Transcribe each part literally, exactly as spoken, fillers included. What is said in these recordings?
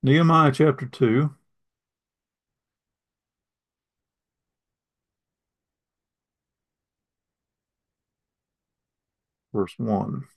Nehemiah chapter two, verse one.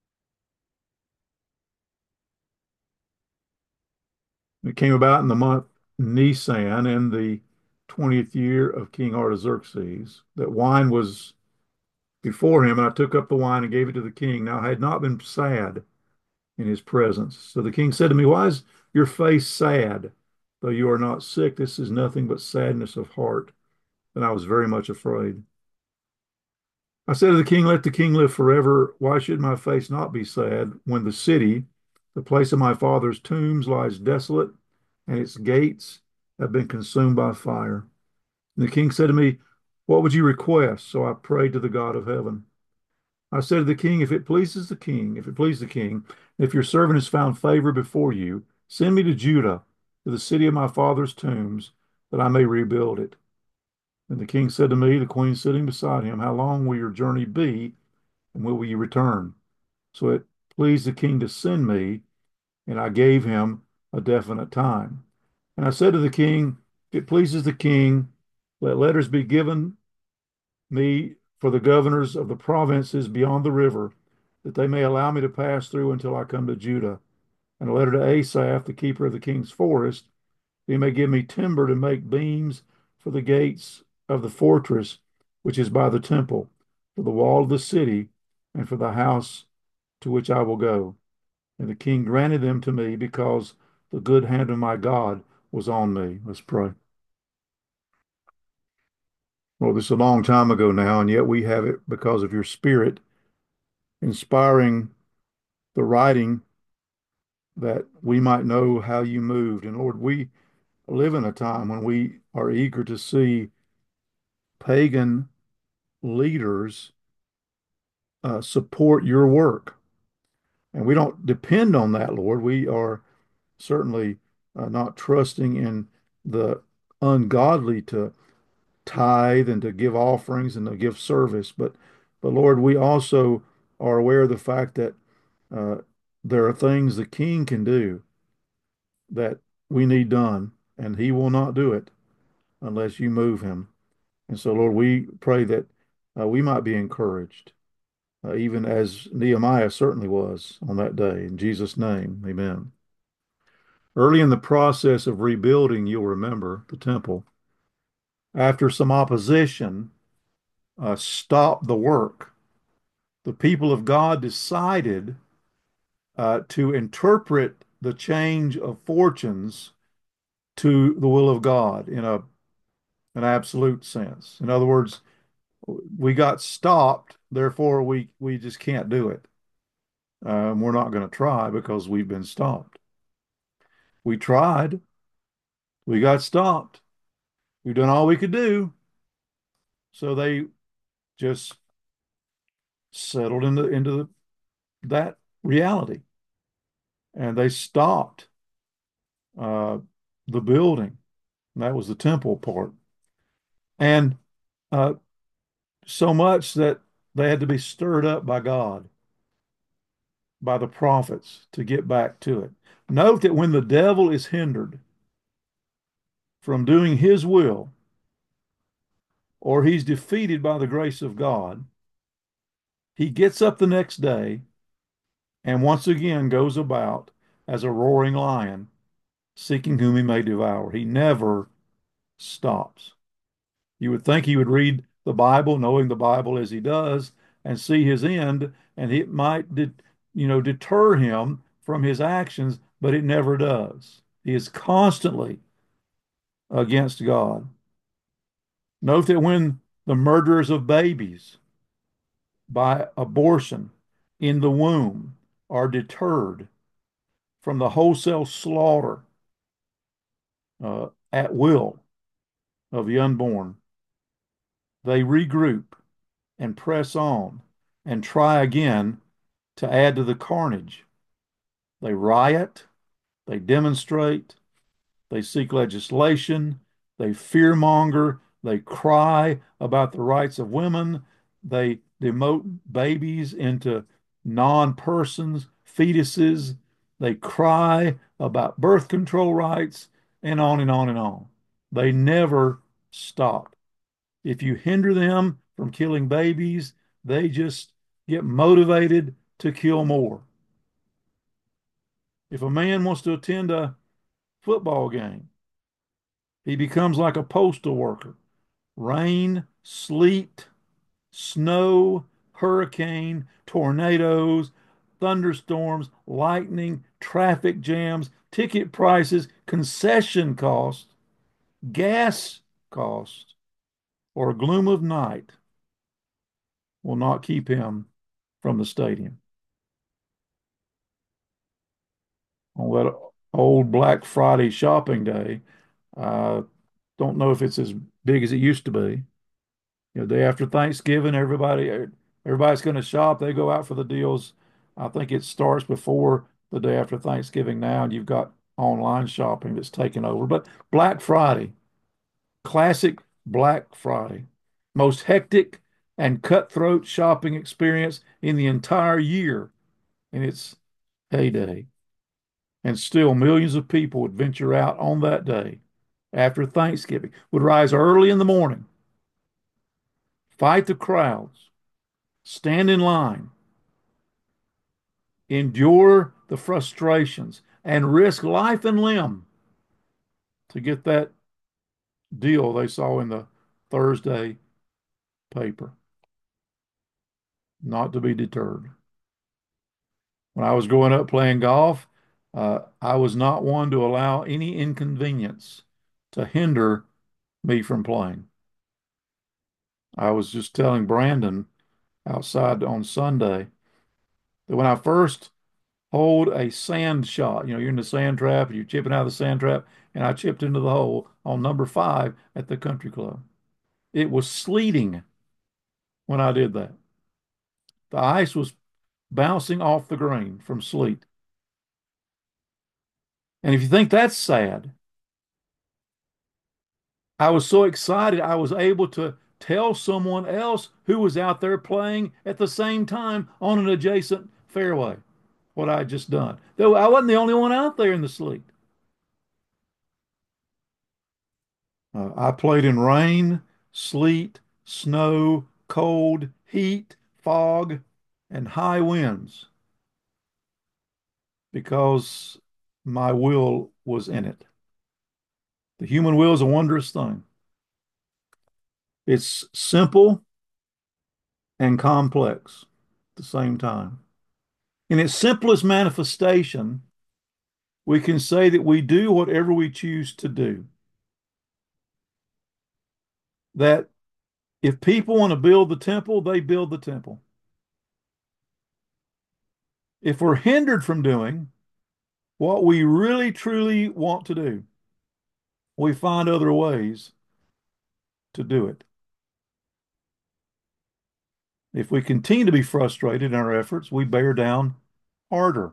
It came about in the month Nisan in the twentieth year of King Artaxerxes that wine was before him, and I took up the wine and gave it to the king. Now I had not been sad in his presence. So the king said to me, Why is your face sad? Though you are not sick, this is nothing but sadness of heart. And I was very much afraid. I said to the king, Let the king live forever. Why should my face not be sad when the city, the place of my father's tombs, lies desolate and its gates have been consumed by fire? And the king said to me, What would you request? So I prayed to the God of heaven. I said to the king, If it pleases the king, if it please the king, if your servant has found favor before you, send me to Judah, to the city of my father's tombs, that I may rebuild it. And the king said to me, the queen sitting beside him, How long will your journey be, and when will you return? So it pleased the king to send me, and I gave him a definite time. And I said to the king, If it pleases the king, let letters be given me for the governors of the provinces beyond the river, that they may allow me to pass through until I come to Judah. And a letter to Asaph, the keeper of the king's forest, that he may give me timber to make beams for the gates of the fortress which is by the temple, for the wall of the city, and for the house to which I will go. And the king granted them to me because the good hand of my God was on me. Let's pray. Well, this is a long time ago now, and yet we have it because of your spirit inspiring the writing that we might know how you moved. And Lord, we live in a time when we are eager to see pagan leaders uh, support your work. And we don't depend on that, Lord. We are certainly uh, not trusting in the ungodly to tithe and to give offerings and to give service. But, but Lord, we also are aware of the fact that uh, there are things the king can do that we need done, and he will not do it unless you move him. And so, Lord, we pray that uh, we might be encouraged, uh, even as Nehemiah certainly was on that day. In Jesus' name, amen. Early in the process of rebuilding, you'll remember the temple, after some opposition, uh, stopped the work. The people of God decided uh, to interpret the change of fortunes to the will of God in a an absolute sense. In other words, we got stopped, therefore we we just can't do it. Um, we're not going to try because we've been stopped. We tried, we got stopped. We've done all we could do, so they just settled into into the, that reality, and they stopped uh, the building. And that was the temple part, and uh, so much that they had to be stirred up by God, by the prophets, to get back to it. Note that when the devil is hindered from doing his will, or he's defeated by the grace of God, he gets up the next day and once again goes about as a roaring lion, seeking whom he may devour. He never stops. You would think he would read the Bible, knowing the Bible as he does, and see his end, and it might, de- you know, deter him from his actions, but it never does. He is constantly against God. Note that when the murderers of babies by abortion in the womb are deterred from the wholesale slaughter uh, at will of the unborn, they regroup and press on and try again to add to the carnage. They riot, they demonstrate, they seek legislation, they fearmonger, they cry about the rights of women, they demote babies into non persons, fetuses, They cry about birth control rights and on and on and on. They never stop. If you hinder them from killing babies, they just get motivated to kill more. If a man wants to attend a football game, he becomes like a postal worker. Rain, sleet, snow, hurricane, tornadoes, thunderstorms, lightning, traffic jams, ticket prices, concession costs, gas costs, or gloom of night will not keep him from the stadium. On that old Black Friday shopping day, I don't know if it's as big as it used to be. You know, day after Thanksgiving, everybody everybody's going to shop. They go out for the deals. I think it starts before the day after Thanksgiving now, and you've got online shopping that's taken over. But Black Friday, classic Black Friday, most hectic and cutthroat shopping experience in the entire year in its heyday. And still, millions of people would venture out on that day after Thanksgiving, would rise early in the morning, fight the crowds, stand in line, endure the frustrations, and risk life and limb to get that deal they saw in the Thursday paper, not to be deterred. When I was growing up playing golf, uh, I was not one to allow any inconvenience to hinder me from playing. I was just telling Brandon outside on Sunday that when I first hold a sand shot, you know, you're in the sand trap and you're chipping out of the sand trap, and I chipped into the hole on number five at the country club. It was sleeting when I did that. The ice was bouncing off the green from sleet. And if you think that's sad, I was so excited I was able to tell someone else who was out there playing at the same time on an adjacent fairway what I had just done. Though I wasn't the only one out there in the sleet. Uh, I played in rain, sleet, snow, cold, heat, fog, and high winds because my will was in it. The human will is a wondrous thing. It's simple and complex at the same time. In its simplest manifestation, we can say that we do whatever we choose to do. That if people want to build the temple, they build the temple. If we're hindered from doing what we really truly want to do, we find other ways to do it. If we continue to be frustrated in our efforts, we bear down harder.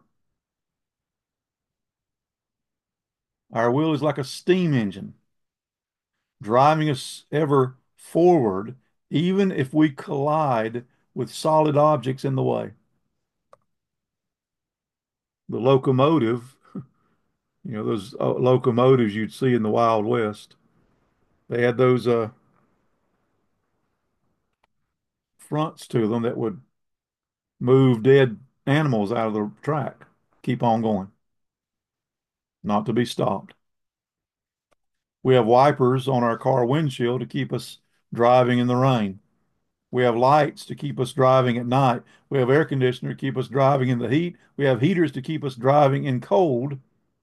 Our will is like a steam engine, driving us ever forward, even if we collide with solid objects in the way. The locomotive, you know, those uh, locomotives you'd see in the Wild West, they had those uh, fronts to them that would move dead animals out of the track, keep on going, not to be stopped. We have wipers on our car windshield to keep us driving in the rain. We have lights to keep us driving at night. We have air conditioner to keep us driving in the heat. We have heaters to keep us driving in cold.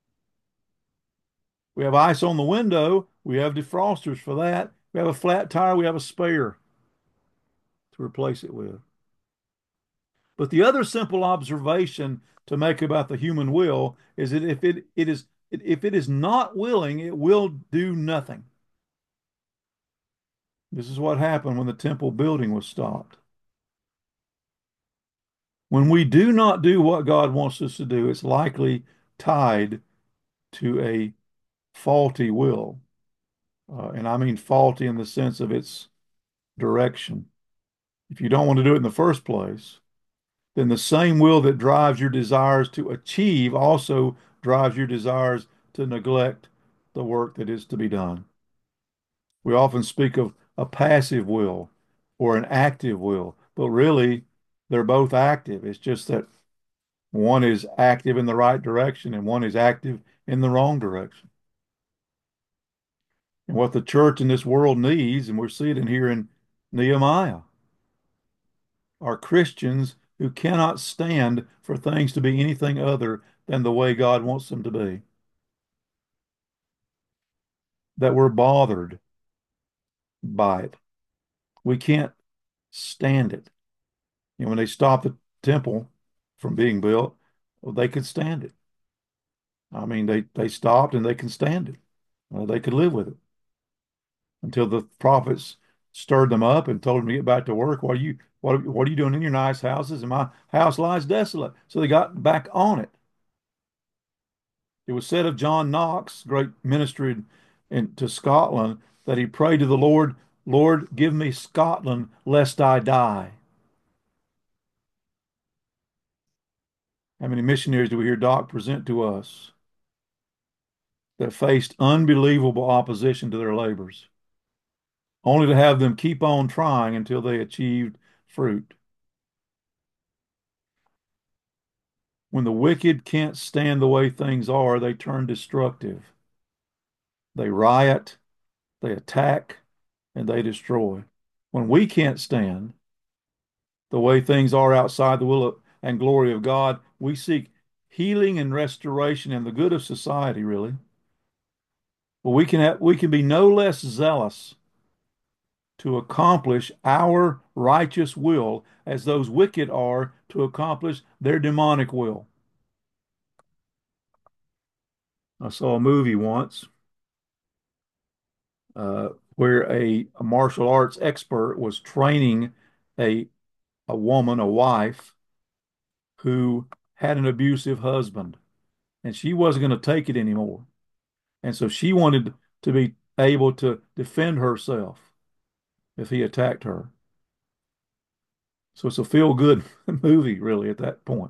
We have ice on the window. We have defrosters for that. We have a flat tire. We have a spare to replace it with. But the other simple observation to make about the human will is that if it, it is if it is not willing, it will do nothing. This is what happened when the temple building was stopped. When we do not do what God wants us to do, it's likely tied to a faulty will. Uh, and I mean faulty in the sense of its direction. If you don't want to do it in the first place, then the same will that drives your desires to achieve also drives your desires to neglect the work that is to be done. We often speak of a passive will or an active will, but really they're both active. It's just that one is active in the right direction and one is active in the wrong direction. And what the church in this world needs, and we see it in here in Nehemiah, are Christians who cannot stand for things to be anything other than the way God wants them to be, that we're bothered by it. We can't stand it. And when they stopped the temple from being built, well, they could stand it. I mean, they, they stopped and they can stand it. Uh, they could live with it until the prophets stirred them up and told them to get back to work. What are you, what, what are you doing in your nice houses? And my house lies desolate. So they got back on it. It was said of John Knox, great ministry in, to Scotland, that he prayed to the Lord, Lord, give me Scotland lest I die. How many missionaries do we hear Doc present to us that faced unbelievable opposition to their labors, only to have them keep on trying until they achieved fruit? When the wicked can't stand the way things are, they turn destructive. They riot, they attack, and they destroy. When we can't stand the way things are outside the will of, and glory of God, we seek healing and restoration and the good of society, really. But we can have, we can be no less zealous to accomplish our righteous will as those wicked are to accomplish their demonic will. I saw a movie once uh, where a, a martial arts expert was training a a woman, a wife, who had an abusive husband, and she wasn't going to take it anymore. And so she wanted to be able to defend herself if he attacked her. So it's a feel-good movie, really, at that point.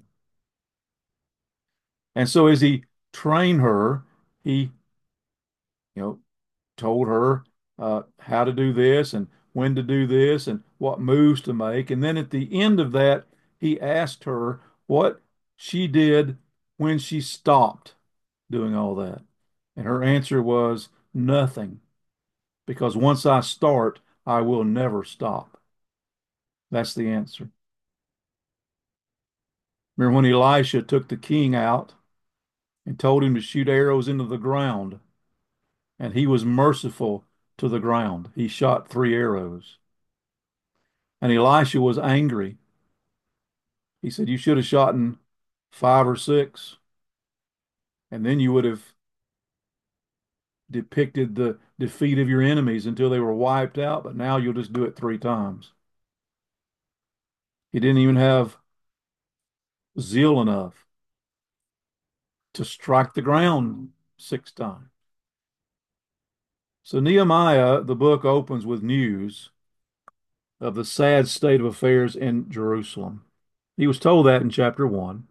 And so as he trained her, he, you know, told her uh, how to do this and when to do this and what moves to make. And then at the end of that, he asked her what she did when she stopped doing all that. And her answer was nothing, because once I start, I will never stop. That's the answer. Remember when Elisha took the king out and told him to shoot arrows into the ground, and he was merciful to the ground. He shot three arrows. And Elisha was angry. He said, you should have shot in five or six, and then you would have depicted the defeat of your enemies until they were wiped out, but now you'll just do it three times. He didn't even have zeal enough to strike the ground six times. So Nehemiah, the book opens with news of the sad state of affairs in Jerusalem. He was told that in chapter one.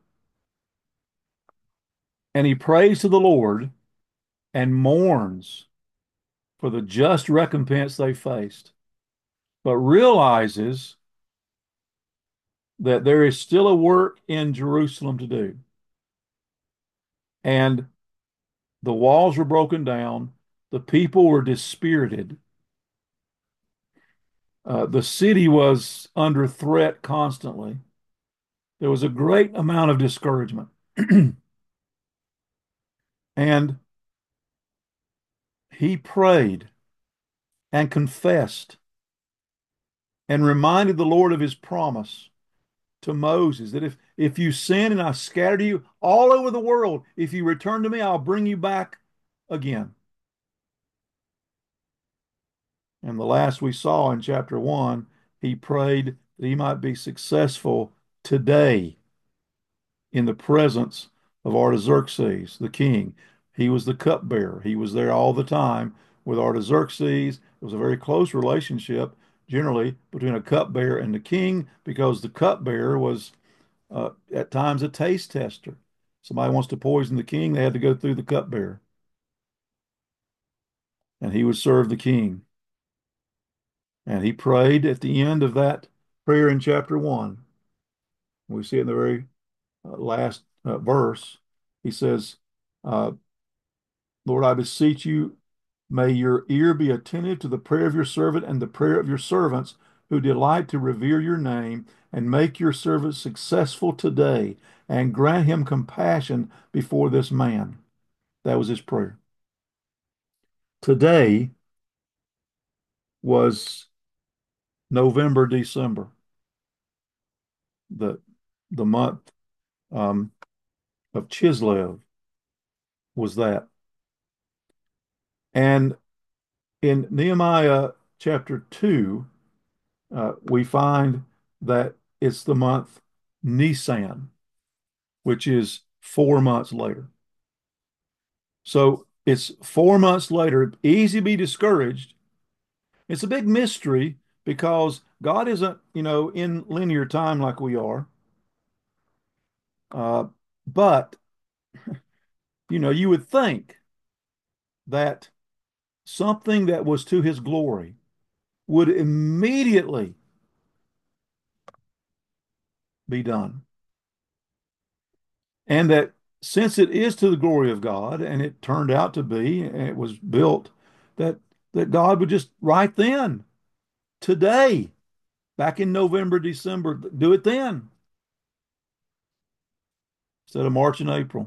And he prays to the Lord and mourns for the just recompense they faced, but realizes that there is still a work in Jerusalem to do. And the walls were broken down, the people were dispirited, uh, the city was under threat constantly. There was a great amount of discouragement. And he prayed and confessed and reminded the Lord of his promise to Moses that if, if you sin and I scatter you all over the world, if you return to me, I'll bring you back again. And the last we saw in chapter one, he prayed that he might be successful today in the presence of Artaxerxes, the king. He was the cupbearer. He was there all the time with Artaxerxes. It was a very close relationship, generally, between a cupbearer and the king, because the cupbearer was uh, at times a taste tester. Somebody wants to poison the king, they had to go through the cupbearer, and he would serve the king. And he prayed at the end of that prayer in chapter one. We see it in the very uh, last uh, verse. He says, uh, Lord, I beseech you, may your ear be attentive to the prayer of your servant and the prayer of your servants who delight to revere your name, and make your servant successful today, and grant him compassion before this man. That was his prayer. Today was November, December, the the month um, of Chislev was that. And in Nehemiah chapter two, uh, we find that it's the month Nisan, which is four months later. So it's four months later. Easy to be discouraged. It's a big mystery because God isn't, you know, in linear time like we are. Uh, but, you know, you would think that something that was to his glory would immediately be done. And that since it is to the glory of God, and it turned out to be, and it was built, that that God would just right then, today, back in November, December, do it then instead of March and April.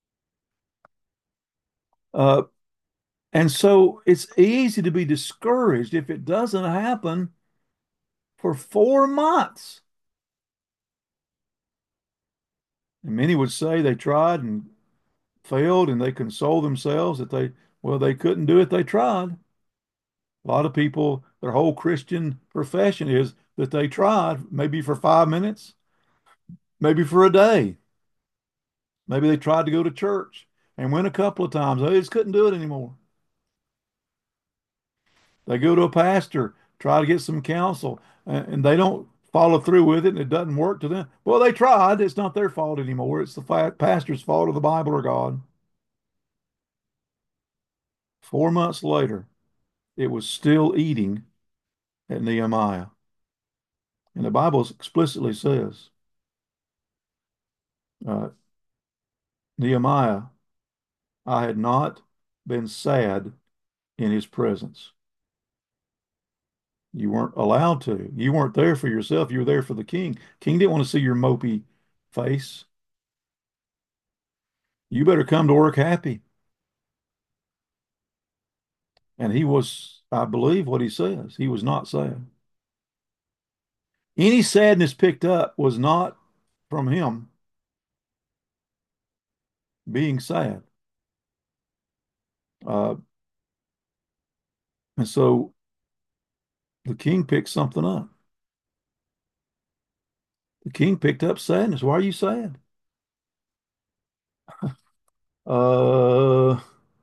Uh, and so it's easy to be discouraged if it doesn't happen for four months. And many would say they tried and failed, and they console themselves that they, well, they couldn't do it, they tried. A lot of people, their whole Christian profession is that they tried, maybe for five minutes, maybe for a day. Maybe they tried to go to church and went a couple of times. They just couldn't do it anymore. They go to a pastor, try to get some counsel, and they don't follow through with it, and it doesn't work to them. Well, they tried. It's not their fault anymore. It's the pastor's fault, or the Bible, or God. Four months later, it was still eating at Nehemiah. And the Bible explicitly says, uh, Nehemiah, I had not been sad in his presence. You weren't allowed to. You weren't there for yourself. You were there for the king. King didn't want to see your mopey face. You better come to work happy. And he was, I believe what he says, he was not sad. Any sadness picked up was not from him being sad. Uh, and so the king picked something up. The king picked up sadness. Why are you sad? Uh,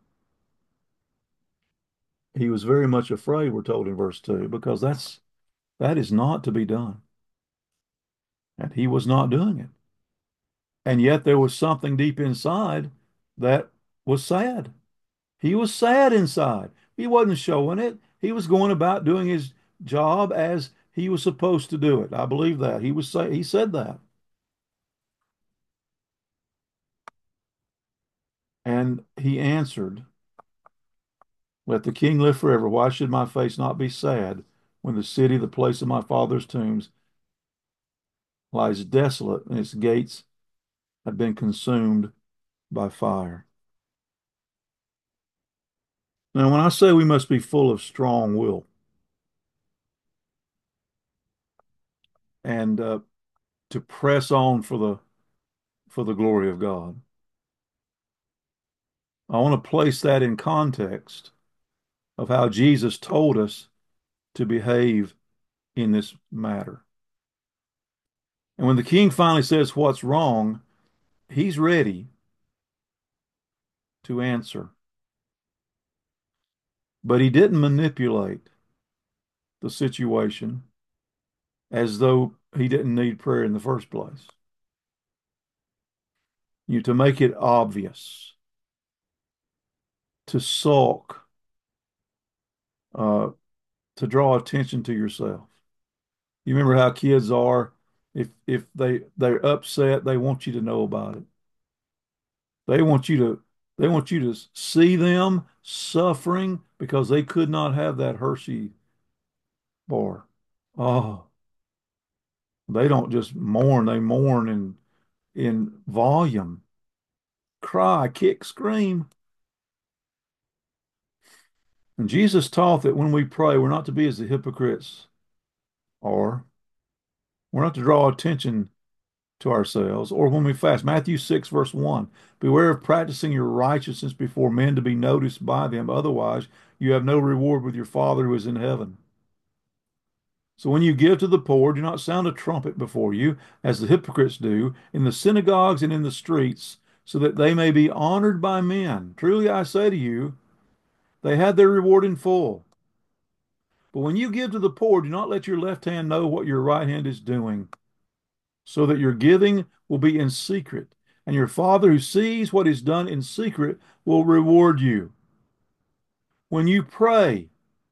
he was very much afraid, we're told in verse two, because that's that is not to be done. And he was not doing it. And yet there was something deep inside that was sad. He was sad inside. He wasn't showing it. He was going about doing his job as he was supposed to do it. I believe that. He was say he said that. And he answered, let the king live forever. Why should my face not be sad when the city, the place of my father's tombs, lies desolate and its gates have been consumed by fire? Now, when I say we must be full of strong will and uh, to press on for the for the glory of God, I want to place that in context of how Jesus told us to behave in this matter. And when the king finally says what's wrong, he's ready to answer. But he didn't manipulate the situation as though he didn't need prayer in the first place. You to make it obvious, to sulk, uh, to draw attention to yourself. You remember how kids are. If if they they're upset, they want you to know about it. They want you to they want you to see them suffering because they could not have that Hershey bar. Oh, they don't just mourn, they mourn in in volume, cry, kick, scream. And Jesus taught that when we pray, we're not to be as the hypocrites are. We're not to draw attention to ourselves, or when we fast. Matthew six, verse one. Beware of practicing your righteousness before men to be noticed by them. Otherwise, you have no reward with your Father who is in heaven. So when you give to the poor, do not sound a trumpet before you, as the hypocrites do, in the synagogues and in the streets, so that they may be honored by men. Truly I say to you, they had their reward in full. But when you give to the poor, do not let your left hand know what your right hand is doing, so that your giving will be in secret, and your Father who sees what is done in secret will reward you. When you pray,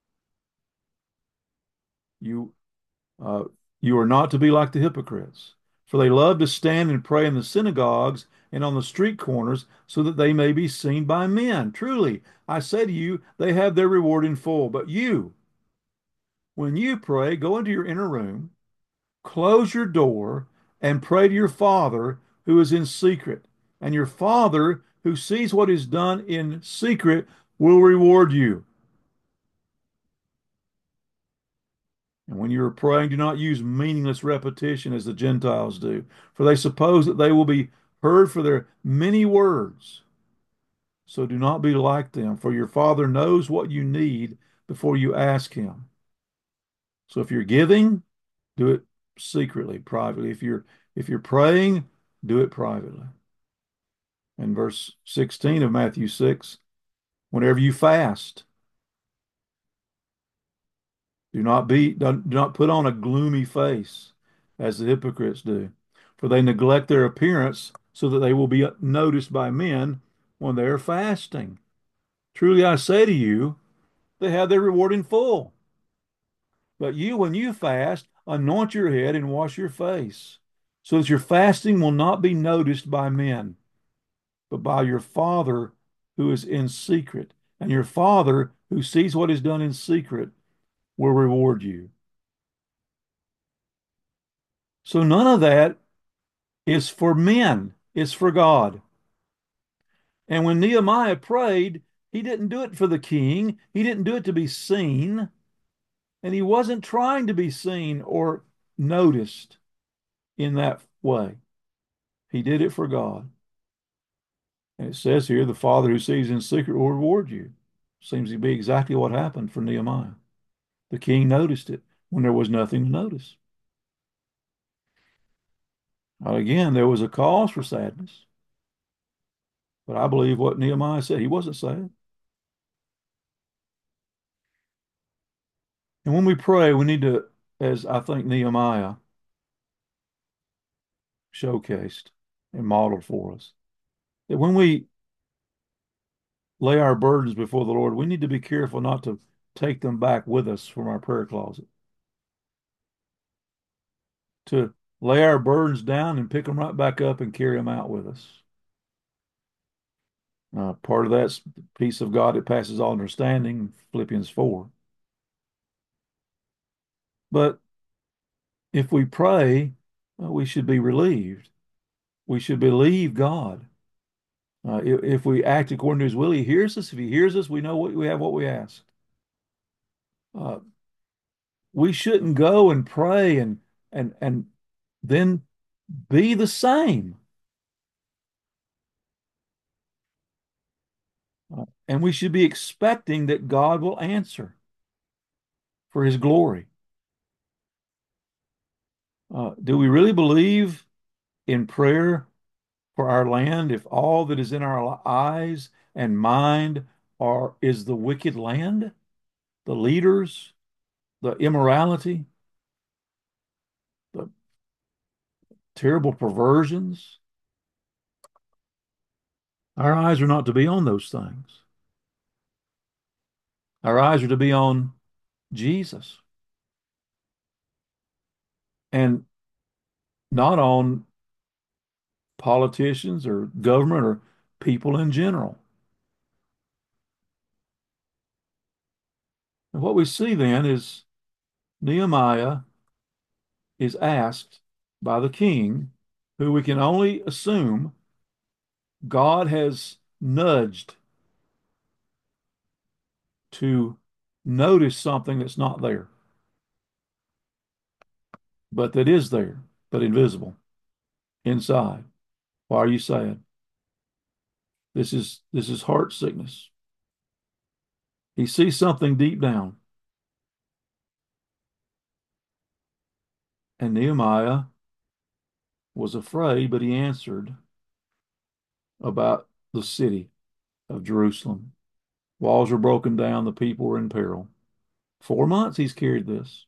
you uh, you are not to be like the hypocrites, for they love to stand and pray in the synagogues and on the street corners, so that they may be seen by men. Truly, I say to you, they have their reward in full. But you, when you pray, go into your inner room, close your door, and pray to your Father who is in secret. And your Father who sees what is done in secret will reward you. And when you are praying, do not use meaningless repetition as the Gentiles do, for they suppose that they will be heard for their many words. So do not be like them, for your Father knows what you need before you ask Him. So if you're giving, do it secretly, privately. If you're if you're praying, do it privately. In verse sixteen of Matthew six, whenever you fast, do not be do not put on a gloomy face as the hypocrites do, for they neglect their appearance so that they will be noticed by men when they are fasting. Truly I say to you, they have their reward in full. But you, when you fast, anoint your head and wash your face, so that your fasting will not be noticed by men, but by your Father who is in secret. And your Father who sees what is done in secret will reward you. So none of that is for men, it's for God. And when Nehemiah prayed, he didn't do it for the king, he didn't do it to be seen, and he wasn't trying to be seen or noticed in that way. He did it for God. And it says here, the Father who sees in secret will reward you. Seems to be exactly what happened for Nehemiah. The king noticed it when there was nothing to notice. Now, again, there was a cause for sadness, but I believe what Nehemiah said, he wasn't sad. And when we pray, we need to, as I think Nehemiah showcased and modeled for us, that when we lay our burdens before the Lord, we need to be careful not to take them back with us from our prayer closet, to lay our burdens down and pick them right back up and carry them out with us. Uh, part of that's the peace of God that passes all understanding, Philippians four. But if we pray, uh, we should be relieved. We should believe God. Uh, if, if we act according to His will, He hears us. If He hears us, we know what we have what we ask. Uh, we shouldn't go and pray and and and then be the same. Uh, and we should be expecting that God will answer for His glory. Uh, do we really believe in prayer for our land if all that is in our eyes and mind are is the wicked land, the leaders, the immorality, the terrible perversions? Our eyes are not to be on those things. Our eyes are to be on Jesus and not on politicians or government or people in general. And what we see then is Nehemiah is asked by the king, who we can only assume God has nudged to notice something that's not there, but that is there, but invisible inside. Why are you sad? This is this is heart sickness. He sees something deep down. And Nehemiah was afraid, but he answered about the city of Jerusalem. Walls were broken down, the people were in peril. Four months he's carried this.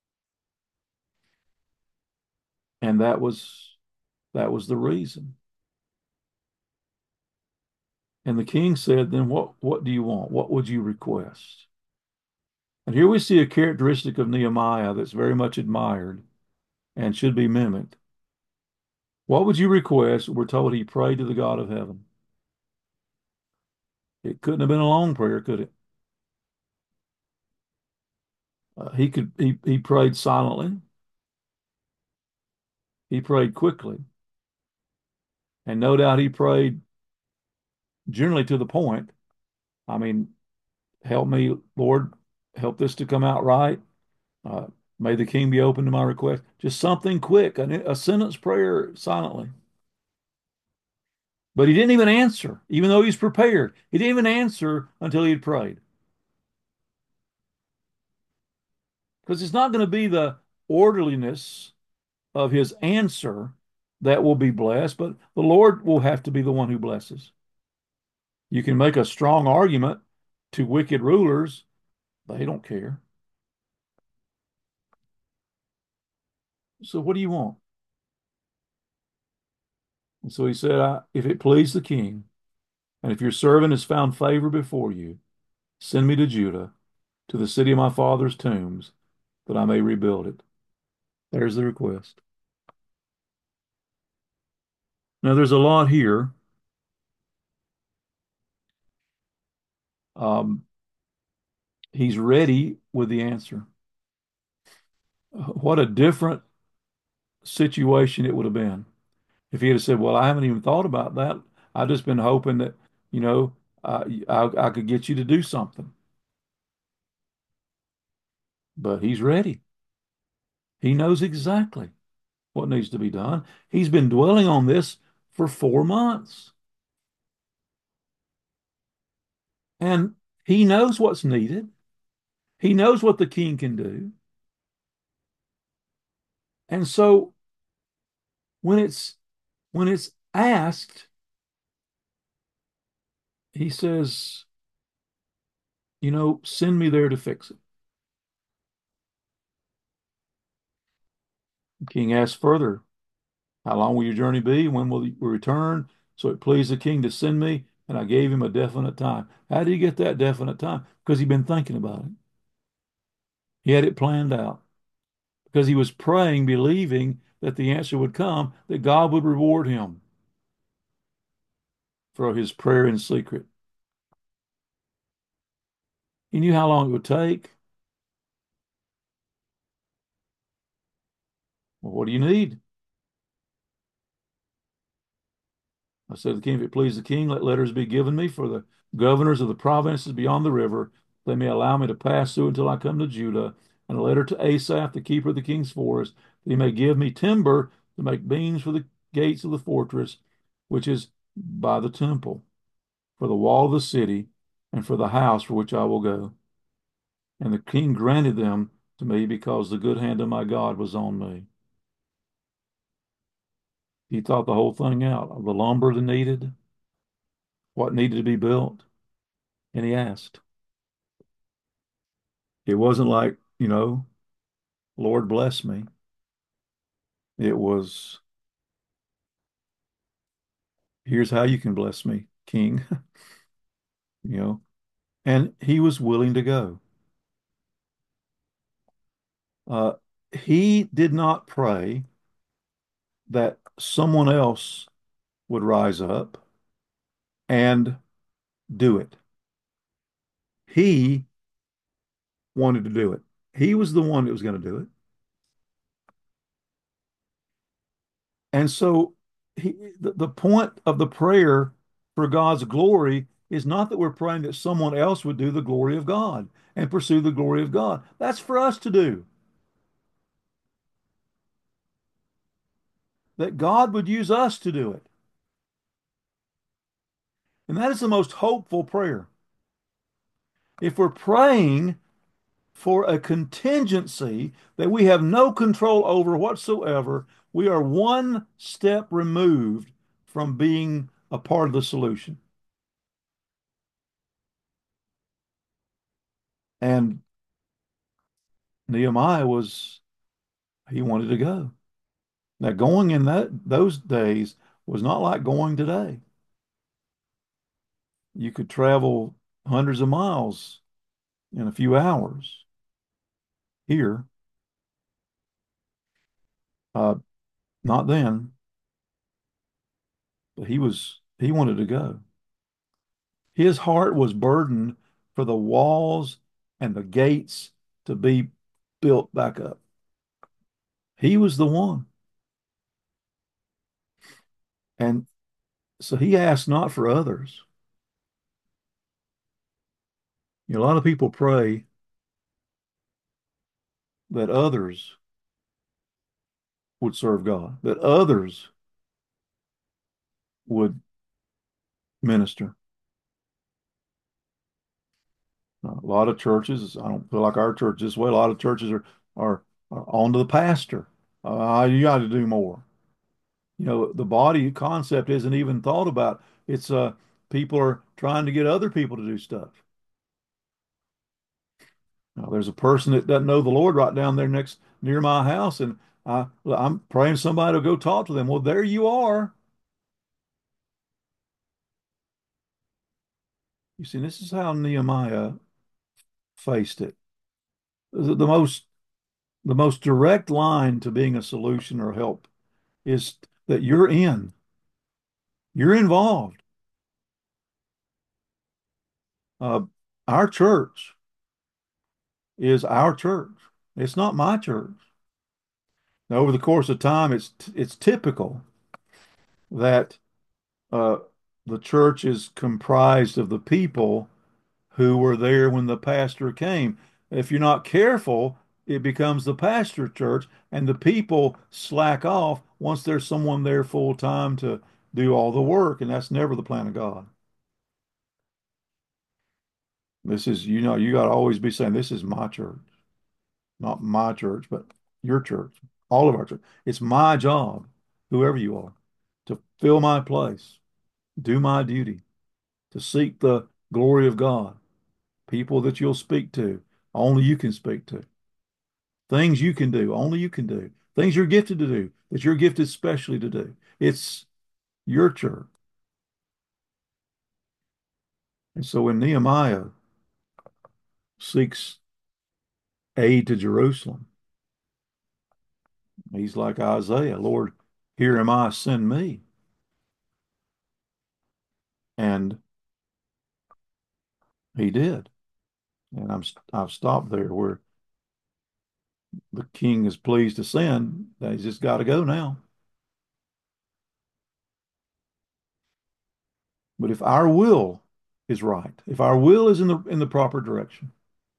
And that was that was the reason. And the king said, then what, what do you want? What would you request? And here we see a characteristic of Nehemiah that's very much admired and should be mimicked. What would you request? We're told he prayed to the God of heaven. It couldn't have been a long prayer, could it? Uh, he could he he prayed silently. He prayed quickly, and no doubt he prayed generally to the point. I mean, help me, Lord, help this to come out right. Uh, may the king be open to my request. Just something quick, a, a sentence prayer silently. But he didn't even answer, even though he's prepared. He didn't even answer until he had prayed. Because it's not going to be the orderliness of his answer that will be blessed, but the Lord will have to be the one who blesses. You can make a strong argument to wicked rulers, they don't care. So what do you want? And so he said, I, if it please the king, and if your servant has found favor before you, send me to Judah, to the city of my father's tombs, that I may rebuild it. There's the request. Now, there's a lot here. Um, he's ready with the answer. What a different situation it would have been if he had said, well, I haven't even thought about that. I've just been hoping that, you know, uh, I, I could get you to do something. But he's ready. He knows exactly what needs to be done. He's been dwelling on this for four months. And he knows what's needed. He knows what the king can do. And so when it's when it's asked, he says, you know, send me there to fix it. The king asks further, how long will your journey be? When will you return? So it pleased the king to send me, and I gave him a definite time. How did he get that definite time? Because he'd been thinking about it. He had it planned out. Because he was praying, believing that the answer would come, that God would reward him for his prayer in secret. He knew how long it would take. Well, what do you need? I said to the king, if it please the king, let letters be given me for the governors of the provinces beyond the river. They may allow me to pass through until I come to Judah. And a letter to Asaph, the keeper of the king's forest, that he may give me timber to make beams for the gates of the fortress, which is by the temple, for the wall of the city, and for the house for which I will go. And the king granted them to me because the good hand of my God was on me. He thought the whole thing out of the lumber that needed, what needed to be built, and he asked. It wasn't like, you know, Lord bless me. It was, here's how you can bless me. king, you know, and he was willing to go. Uh, he did not pray that someone else would rise up and do it. He wanted to do it. He was the one that was going to do it. And so he, the, the point of the prayer for God's glory is not that we're praying that someone else would do the glory of God and pursue the glory of God. That's for us to do. That God would use us to do it. And that is the most hopeful prayer. If we're praying for a contingency that we have no control over whatsoever, we are one step removed from being a part of the solution. And Nehemiah was, he wanted to go. Now, going in that those days was not like going today. You could travel hundreds of miles in a few hours. Here, uh, not then, but he was he wanted to go. His heart was burdened for the walls and the gates to be built back up. He was the one. And so he asked not for others. You know, a lot of people pray that others would serve God, that others would minister. Uh, a lot of churches, I don't feel like our church this way. A lot of churches are are, are on to the pastor. Uh, you got to do more. You know, the body concept isn't even thought about. It's uh, people are trying to get other people to do stuff. Now, there's a person that doesn't know the Lord right down there next near my house, and I I'm praying somebody will go talk to them. Well, there you are. You see, this is how Nehemiah faced it. The, the most the most direct line to being a solution or help is that you're in, you're involved. Uh, our church is our church. It's not my church. Now, over the course of time, it's it's typical that uh, the church is comprised of the people who were there when the pastor came. If you're not careful, it becomes the pastor church, and the people slack off once there's someone there full time to do all the work, and that's never the plan of God. This is, you know, you got to always be saying, this is my church, not my church, but your church, all of our church. It's my job, whoever you are, to fill my place, do my duty, to seek the glory of God, people that you'll speak to, only you can speak to, things you can do, only you can do, things you're gifted to do, that you're gifted specially to do. It's your church. And so when Nehemiah seeks aid to Jerusalem, he's like Isaiah, Lord, here am I, send me. And he did. And I'm I've stopped there where the king is pleased to send. He's just got to go now. But if our will is right, if our will is in the in the proper direction,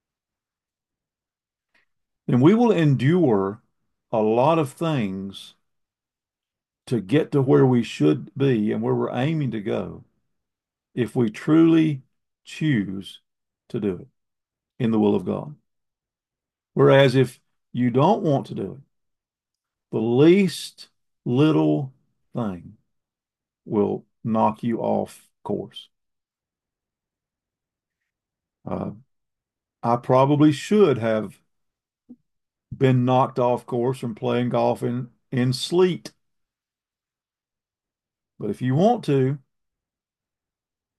then we will endure a lot of things to get to where we should be and where we're aiming to go if we truly choose to do it in the will of God. Whereas if you don't want to do it, the least little thing will knock you off course. Uh, I probably should have been knocked off course from playing golf in, in sleet. But if you want to,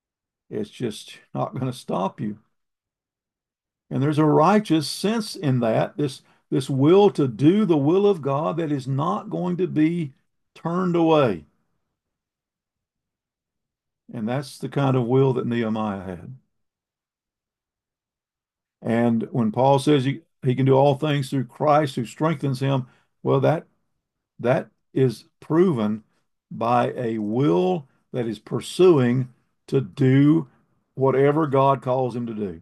It's just not going to stop you. And there's a righteous sense in that, this this will to do the will of God that is not going to be turned away. And that's the kind of will that Nehemiah had. And when Paul says he, he can do all things through Christ who strengthens him, well, that that is proven by a will that is pursuing to do whatever God calls him to do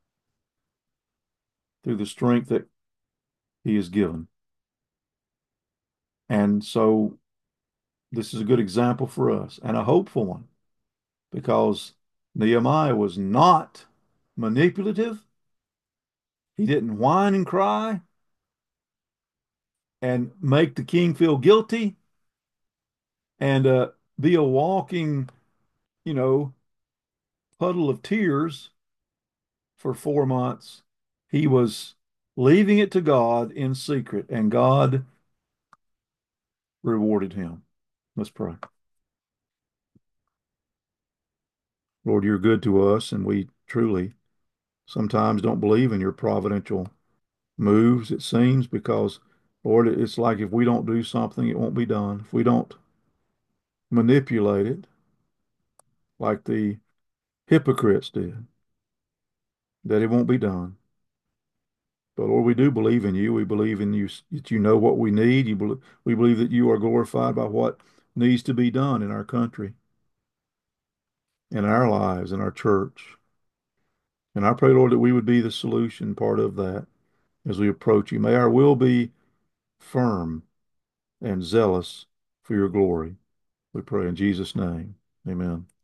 through the strength that he is given. And so this is a good example for us and a hopeful one because Nehemiah was not manipulative. He didn't whine and cry and make the king feel guilty and uh, be a walking, you know, puddle of tears for four months. He was leaving it to God in secret, and God rewarded him. Let's pray. Lord, you're good to us, and we truly sometimes don't believe in your providential moves, it seems, because, Lord, it's like if we don't do something, it won't be done. If we don't manipulate it like the hypocrites did, that it won't be done. But Lord, we do believe in you. We believe in you that you know what we need. You believe, we believe that you are glorified by what needs to be done in our country, in our lives, in our church. And I pray, Lord, that we would be the solution part of that as we approach you. May our will be firm and zealous for your glory. We pray in Jesus' name. Amen.